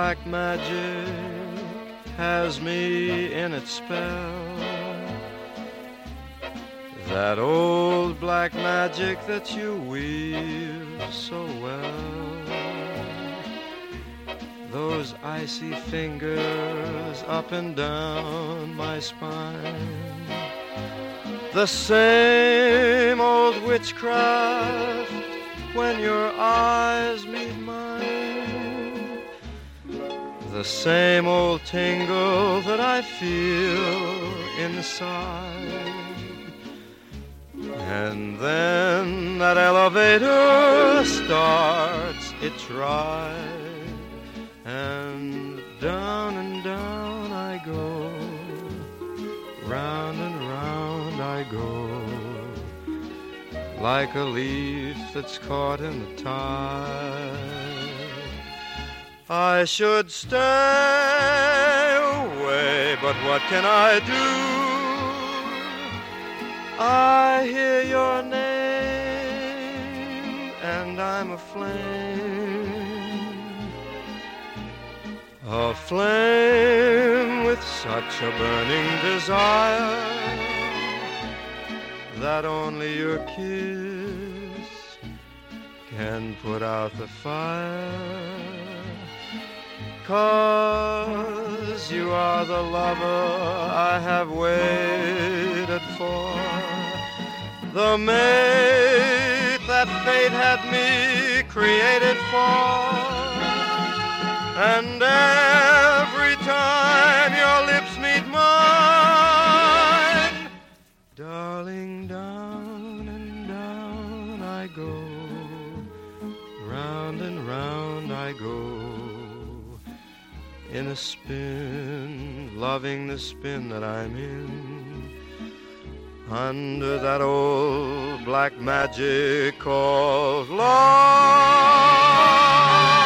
black magic has me in its spell. That old black magic that you weave so well. Those icy fingers up and down my spine. The same old witchcraft when your eyes meet mine. The same old tingle that I feel inside. And then that elevator starts its ride, and down I go, round and round I go, like a leaf that's caught in the tide. I should stay away, but what can I do? I hear your name, and I'm a flame with such a burning desire that only your kiss can put out the fire. 'Cause you are the lover I have waited for, the mate that fate had me created for. And every time your lips meet mine, darling, down and down I go, round and round I go, in a spin, loving the spin that I'm in, under that old black magic called love.